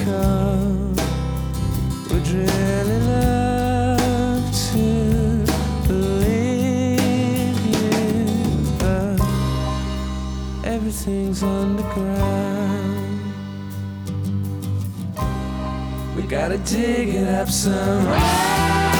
come. Would really love to believe you, but everything's underground. We gotta dig it up somehow.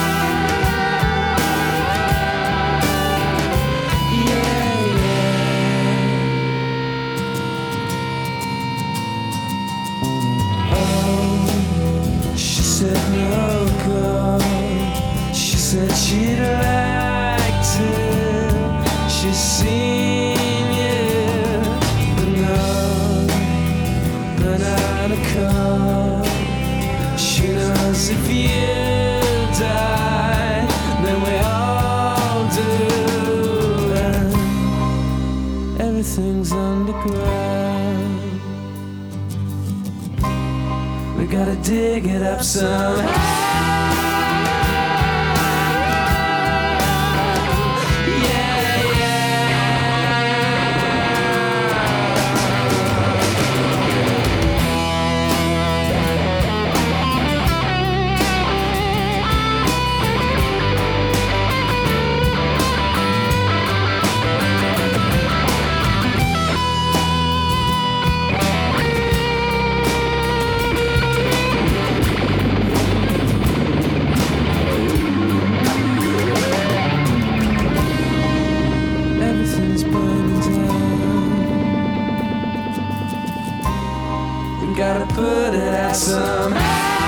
She said she'd like to. She's seen you, but none out of call. She knows if you die, then we all do. And everything's underground. We gotta dig it up somehow. Gotta put it out somehow.